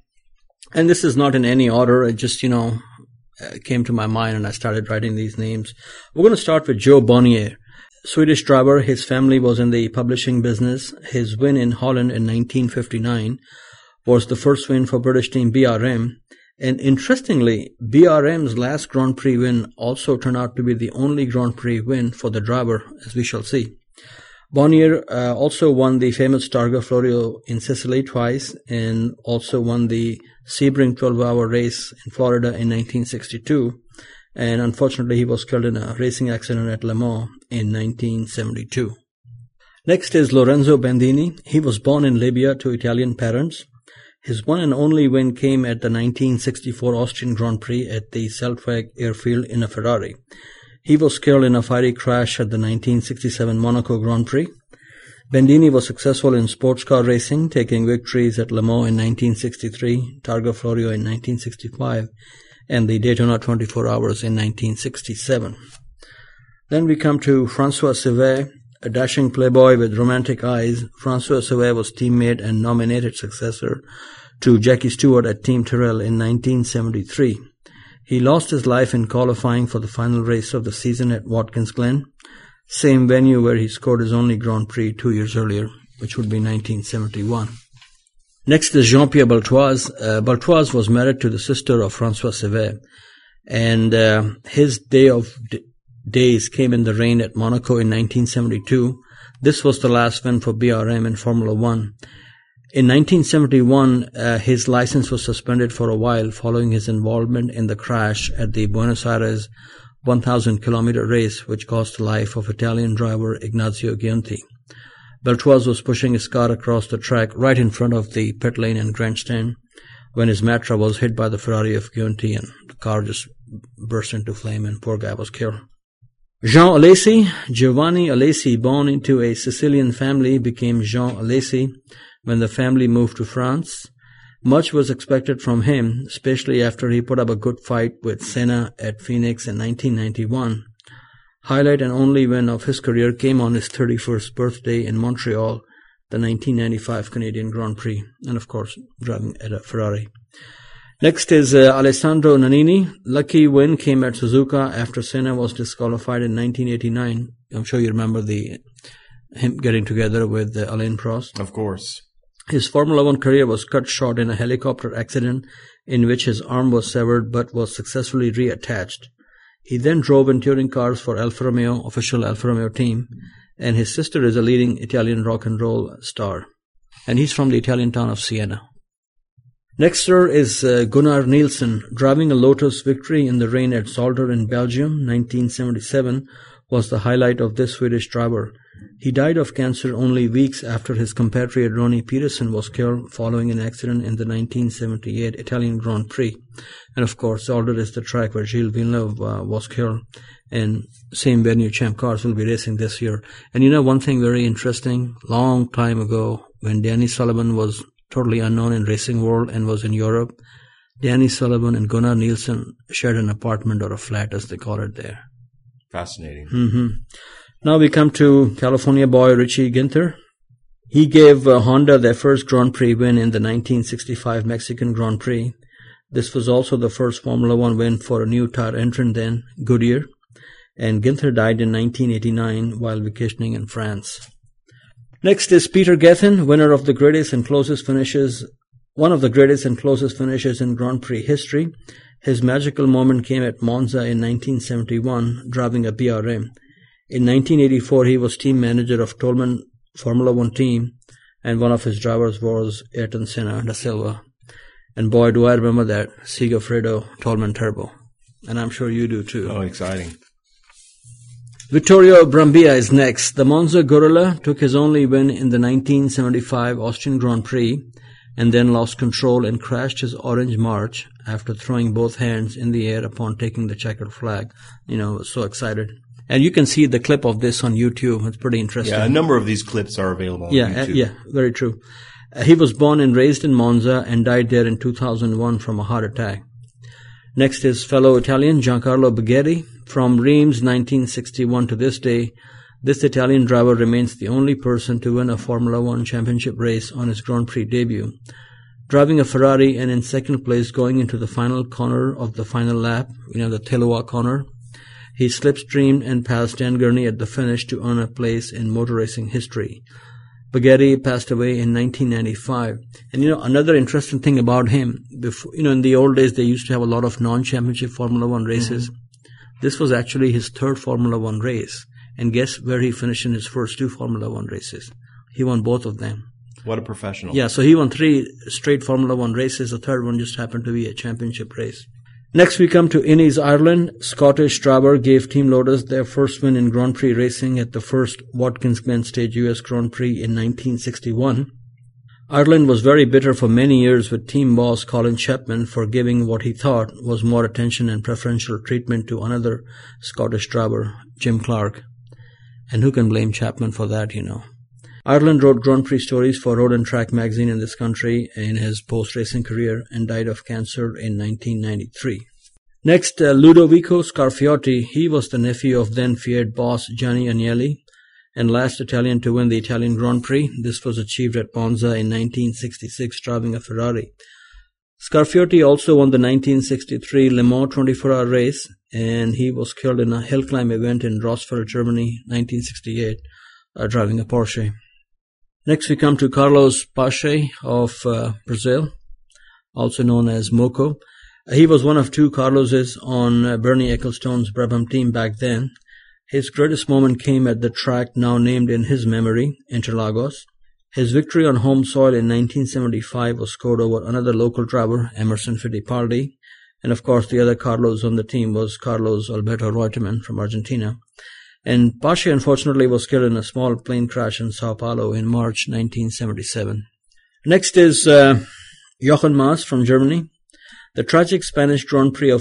and this is not in any order. It just, came to my mind and I started writing these names. We're going to start with Joe Bonnier. Swedish driver. His family was in the publishing business. His win in Holland in 1959 was the first win for British team BRM. And interestingly, BRM's last Grand Prix win also turned out to be the only Grand Prix win for the driver, as we shall see. Bonnier also won the famous Targa Florio in Sicily twice, and also won the Sebring 12-hour race in Florida in 1962. And unfortunately, he was killed in a racing accident at Le Mans in 1972. Next is Lorenzo Bandini. He was born in Libya to Italian parents. His one and only win came at the 1964 Austrian Grand Prix at the Zeltweg airfield in a Ferrari. He was killed in a fiery crash at the 1967 Monaco Grand Prix. Bandini was successful in sports car racing, taking victories at Le Mans in 1963, Targa Florio in 1965, and the Daytona 24 Hours in 1967. Then we come to François Cévert, a dashing playboy with romantic eyes. François Cévert was teammate and nominated successor to Jackie Stewart at Team Tyrrell in 1973. He lost his life in qualifying for the final race of the season at Watkins Glen, same venue where he scored his only Grand Prix 2 years earlier, which would be 1971. Next is Jean-Pierre Baltoise. Baltoise was married to the sister of François Cévert, and his day of days came in the rain at Monaco in 1972. This was the last win for BRM in Formula One. In 1971, his license was suspended for a while following his involvement in the crash at the Buenos Aires 1,000-kilometer race, which cost the life of Italian driver Ignazio Giunti. Baltoise was pushing his car across the track right in front of the pit lane and grandstand when his Matra was hit by the Ferrari of Giunti, and the car just burst into flame and poor guy was killed. Jean Alesi. Giovanni Alesi, born into a Sicilian family, became Jean Alesi when the family moved to France. Much was expected from him, especially after he put up a good fight with Senna at Phoenix in 1991. Highlight and only win of his career came on his 31st birthday in Montreal, the 1995 Canadian Grand Prix, and of course, driving at a Ferrari. Next is Alessandro Nannini. Lucky win came at Suzuka after Senna was disqualified in 1989. I'm sure you remember him getting together with Alain Prost. Of course. His Formula One career was cut short in a helicopter accident in which his arm was severed but was successfully reattached. He then drove in touring cars for Alfa Romeo, official Alfa Romeo team, and his sister is a leading Italian rock and roll star. And he's from the Italian town of Siena. Next, sir, is Gunnar Nielsen. Driving a Lotus victory in the rain at Zolder in Belgium, 1977, was the highlight of this Swedish driver. He died of cancer only weeks after his compatriot Ronnie Peterson was killed following an accident in the 1978 Italian Grand Prix. And of course, Zolder is the track where Gilles Villeneuve was killed, and same venue Champ Cars will be racing this year. And you know, one thing very interesting, long time ago, when Danny Sullivan was totally unknown in racing world and was in Europe, Danny Sullivan and Gunnar Nielsen shared an apartment or a flat, as they call it there. Fascinating. Mm-hmm. Now we come to California boy Richie Ginther. He gave Honda their first Grand Prix win in the 1965 Mexican Grand Prix. This was also the first Formula One win for a new tire entrant then, Goodyear. And Ginther died in 1989 while vacationing in France. Next is Peter Gethin, winner of the greatest and closest finishes, one of the greatest and closest finishes in Grand Prix history. His magical moment came at Monza in 1971, driving a BRM. In 1984, he was team manager of Toleman Formula One team, and one of his drivers was Ayrton Senna da Silva. And boy, do I remember that Segafredo Toleman Turbo. And I'm sure you do too. Oh, exciting. Vittorio Brambilla is next. The Monza Gorilla took his only win in the 1975 Austrian Grand Prix and then lost control and crashed his orange March after throwing both hands in the air upon taking the checkered flag. You know, was so excited. And you can see the clip of this on YouTube. It's pretty interesting. Yeah, a number of these clips are available on YouTube. Yeah, very true. He was born and raised in Monza and died there in 2001 from a heart attack. Next is fellow Italian Giancarlo Baghetti. From Reims 1961 to this day, this Italian driver remains the only person to win a Formula One championship race on his Grand Prix debut. Driving a Ferrari and in second place going into the final corner of the final lap, the Teloa corner, he slipstreamed and passed Dan Gurney at the finish to earn a place in motor racing history. Baghetti passed away in 1995. And, another interesting thing about him, in the old days, they used to have a lot of non-championship Formula One races. This was actually his third Formula One race. And guess where he finished in his first two Formula One races? He won both of them. What a professional. Yeah, so he won 3 straight Formula One races. The third one just happened to be a championship race. Next we come to Innis, Ireland. Scottish driver gave Team Lotus their first win in Grand Prix racing at the first Watkins Glen Stage US Grand Prix in 1961. Ireland was very bitter for many years with team boss Colin Chapman for giving what he thought was more attention and preferential treatment to another Scottish driver, Jim Clark. And who can blame Chapman for that, Ireland wrote Grand Prix stories for Road and Track magazine in this country in his post-racing career and died of cancer in 1993. Next, Ludovico Scarfiotti. He was the nephew of then Fiat boss Gianni Agnelli and last Italian to win the Italian Grand Prix. This was achieved at Monza in 1966, driving a Ferrari. Scarfiotti also won the 1963 Le Mans 24-hour race, and he was killed in a hill climb event in Rossfeld, Germany, 1968, driving a Porsche. Next we come to Carlos Pache of Brazil, also known as Moco. He was one of 2 Carloses on Bernie Ecclestone's Brabham team back then. His greatest moment came at the track now named in his memory, Interlagos. His victory on home soil in 1975 was scored over another local driver, Emerson Fittipaldi. And of course the other Carlos on the team was Carlos Alberto Reutemann from Argentina. And Pache unfortunately was killed in a small plane crash in Sao Paulo in March 1977. Next is Jochen Mass from Germany. The tragic Spanish Grand Prix of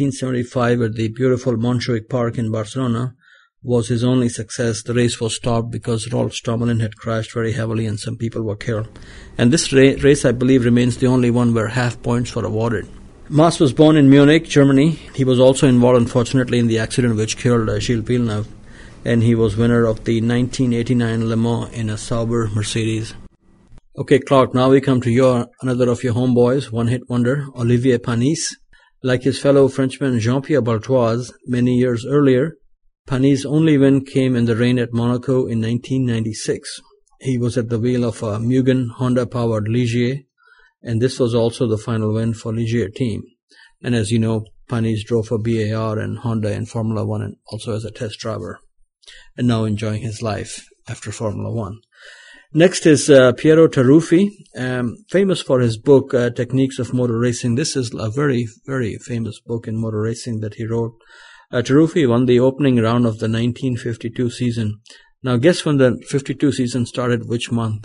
1975 at the beautiful Montjuic Park in Barcelona was his only success. The race was stopped because Rolf Stommelin had crashed very heavily and some people were killed. And this race, I believe, remains the only one where half points were awarded. Mass was born in Munich, Germany. He was also involved, unfortunately, in the accident which killed Gilles Villeneuve. And he was winner of the 1989 Le Mans in a Sauber Mercedes. Okay, Clark, now we come to another of your homeboys, one-hit wonder, Olivier Panis. Like his fellow Frenchman Jean-Pierre Barthoise, many years earlier, Panis' only win came in the rain at Monaco in 1996. He was at the wheel of a Mugen Honda-powered Ligier, and this was also the final win for Ligier team. And as you know, Panis drove for BAR and Honda in Formula One and also as a test driver, and now enjoying his life after Formula One. Next is Piero Taruffi, famous for his book, Techniques of Motor Racing. This is a very, very famous book in motor racing that he wrote. Taruffi won the opening round of the 1952 season. Now guess when the 52 season started, which month?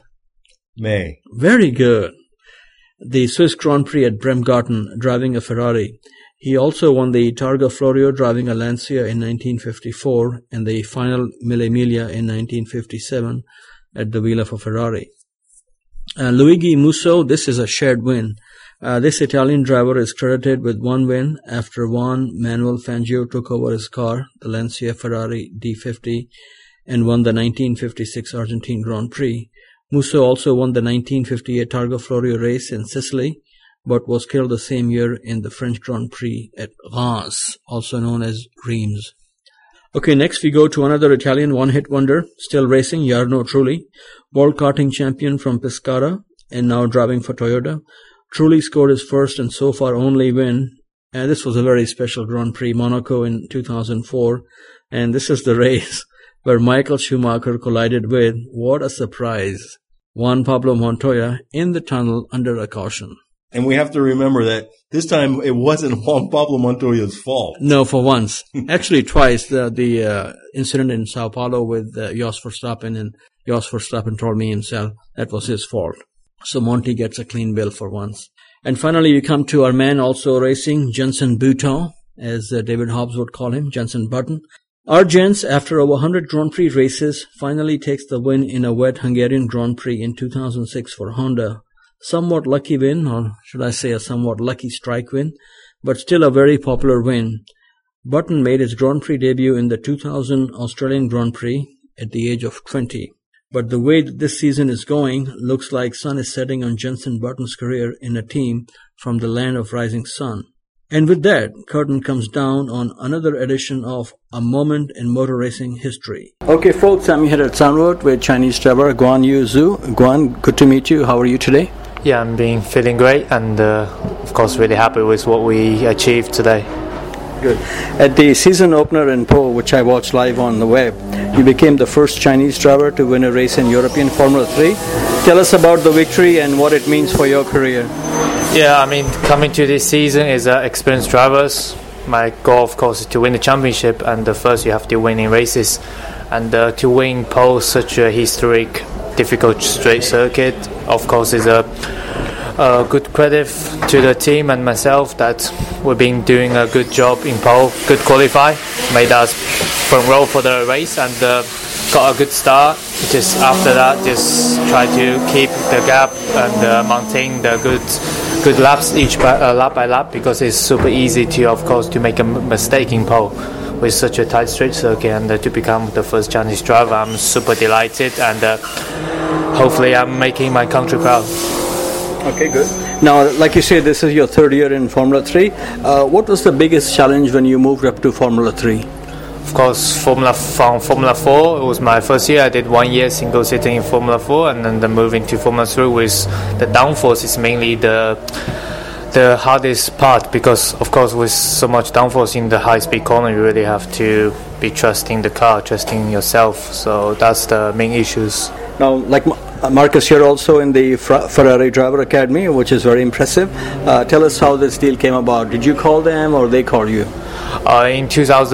May. Very good. The Swiss Grand Prix at Bremgarten, driving a Ferrari. He also won the Targa Florio driving a Lancia in 1954 and the final Mille Miglia in 1957 at the wheel of a Ferrari. Luigi Musso, this is a shared win. This Italian driver is credited with one win after Juan Manuel Fangio took over his car, the Lancia Ferrari D50, and won the 1956 Argentine Grand Prix. Musso also won the 1958 Targa Florio race in Sicily, but was killed the same year in the French Grand Prix at Reims, also known as Reims. Okay, next we go to another Italian one-hit wonder, still racing, Jarno Trulli, world karting champion from Pescara, and now driving for Toyota. Trulli scored his first and so far only win, and this was a very special Grand Prix, Monaco in 2004, and this is the race where Michael Schumacher collided with, what a surprise, Juan Pablo Montoya in the tunnel under a caution. And we have to remember that this time it wasn't Juan Pablo Montoya's fault. No, for once. Actually, twice. The incident in Sao Paulo with Jos Verstappen, and Jos Verstappen told me himself that was his fault. So Monty gets a clean bill for once. And finally, we come to our man also racing, Jenson Button, as David Hobbs would call him, Jenson Button. Our Jens, after over 100 Grand Prix races, finally takes the win in a wet Hungarian Grand Prix in 2006 for Honda. Somewhat lucky win, or should I say a somewhat lucky strike win, but still a very popular win. Button made his Grand Prix debut in the 2000 Australian Grand Prix at the age of 20. But the way that this season is going, looks like sun is setting on Jenson Button's career in a team from the land of rising sun. And with that, curtain comes down on another edition of A Moment in Motor Racing History. Okay, folks, I'm here at Sanwood with Chinese driver Guan Yu Zhu. Guan, good to meet you. How are you today? Yeah, I'm feeling great and, of course, really happy with what we achieved today. Good. At the season opener in Po, which I watched live on the web, you became the first Chinese driver to win a race in European Formula 3. Tell us about the victory and what it means for your career. Yeah, coming to this season is experienced drivers. My goal, of course, is to win the championship, and first you have to win in races. And to win Po, such a historic, difficult straight circuit, of course, is a good credit to the team and myself that we've been doing a good job in Po. Good qualify, made us front row for the race and got a good start. Just after that, just try to keep the gap and maintain the good laps each lap by lap, because it's super easy to, of course, to make a mistake in Po with such a tight straight circuit, and to become the first Chinese driver, I'm super delighted, and hopefully I'm making my country proud. Okay, good. Now, like you said, this is your third year in Formula 3. What was the biggest challenge when you moved up to Formula 3? Of course, Formula 4, it was my first year. I did 1 year single sitting in Formula 4, and then moving to Formula 3 with the downforce is mainly the hardest part, because, of course, with so much downforce in the high-speed corner, you really have to be trusting the car, trusting yourself. So that's the main issues. Now, like Marcus, you're also in the Ferrari Driver Academy, which is very impressive. Tell us how this deal came about. Did you call them or they called you? In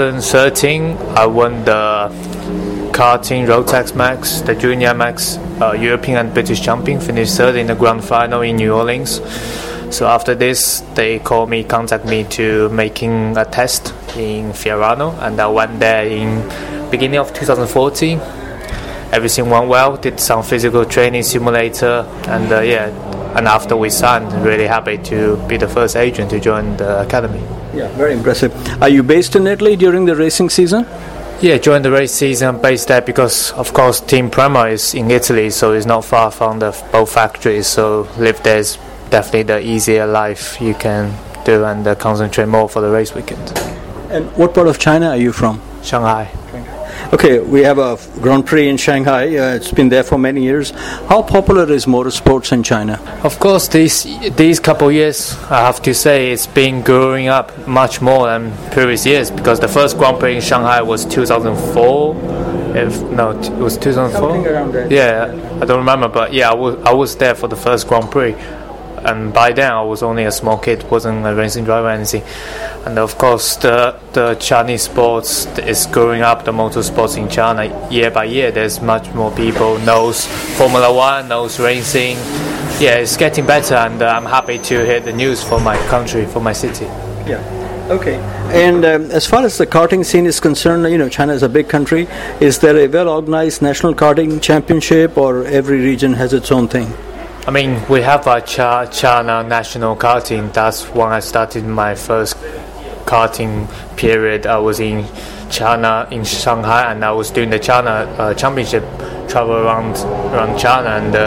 2013, I won the karting Rotax Max, the Junior Max European and British champion, finished third in the grand final in New Orleans. So after this, they contact me to making a test in Fiorano, and I went there in beginning of 2014. Everything went well, did some physical training simulator, and and after we signed, really happy to be the first agent to join the academy. Yeah, very impressive. Are you based in Italy during the racing season? Yeah, during the race season, I'm based there because, of course, Team Prema is in Italy, so it's not far from both factories. So live there is definitely the easier life you can do, and concentrate more for the race weekend. And what part of China are you from? Shanghai. Okay, we have a Grand Prix in Shanghai. It's been there for many years. How popular is motorsports in China? Of course, these couple of years, I have to say, it's been growing up much more than previous years, because the first Grand Prix in Shanghai was 2004. It was 2004. Something around there. Yeah, I don't remember, but yeah, I was there for the first Grand Prix. And by then I was only a small kid, wasn't a racing driver or anything. And of course the Chinese sports is growing up, the motorsports in China year by year. There's much more people knows Formula 1, knows racing. Yeah, it's getting better, and I'm happy to hear the news for my country, for my city. Yeah. Okay. And as far as the karting scene is concerned, China is a big country. Is there a well-organized national karting championship, or every region has its own thing? We have a China national karting. That's when I started my first karting period. I was in China, in Shanghai, and I was doing the China championship, travel around China,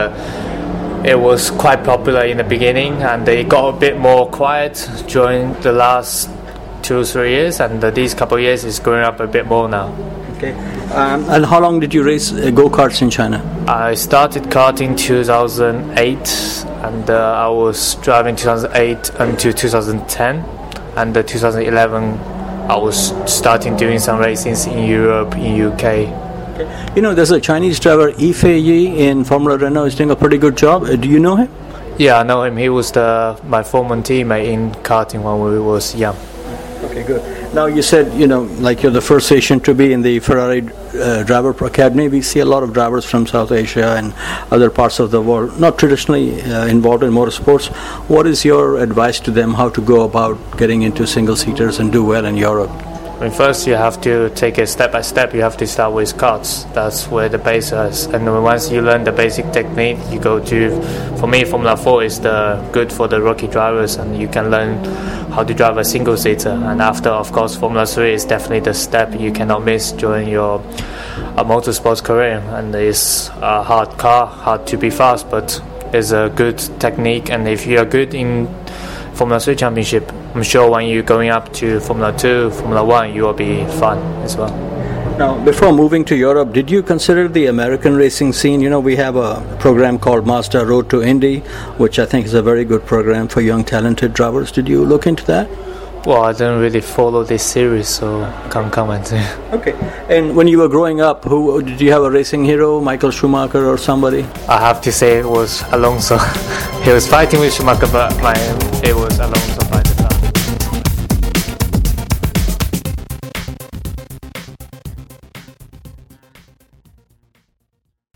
and it was quite popular in the beginning, and it got a bit more quiet during the last 2-3 years, and these couple of years is growing up a bit more now. Okay. And how long did you race go-karts in China? I started karting 2008, and I was driving 2008 until 2010, and 2011 I was starting doing some racings in Europe, in UK. Okay. There's a Chinese driver, Yifei Yi, in Formula Renault. He's doing a pretty good job. Do you know him? Yeah, I know him. He was my former teammate in karting when we was young. Okay, good. Now, you said, like you're the first Asian to be in the Ferrari Driver Academy. We see a lot of drivers from South Asia and other parts of the world, not traditionally involved in motorsports. What is your advice to them, how to go about getting into single-seaters and do well in Europe? First you have to take it step by step. You have to start with karts. That's where the base is. And once you learn the basic technique, you go to, for me, Formula 4 is good for the rookie drivers, and you can learn how to drive a single-seater. And after, of course, Formula 3 is definitely the step you cannot miss during your motorsports career. And it's a hard car, hard to be fast, but it's a good technique. And if you are good in Formula 3 Championship, I'm sure when you're going up to Formula 2, Formula 1, you will be fun as well. Now, before moving to Europe, did you consider the American racing scene? You know, we have a program called Mazda Road to Indy, which I think is a very good program for young, talented drivers. Did you look into that? Well, I don't really follow this series, so I can't comment. Okay. And when you were growing up, who did you have a racing hero, Michael Schumacher or somebody? I have to say it was Alonso. He was fighting with Schumacher, but it was Alonso.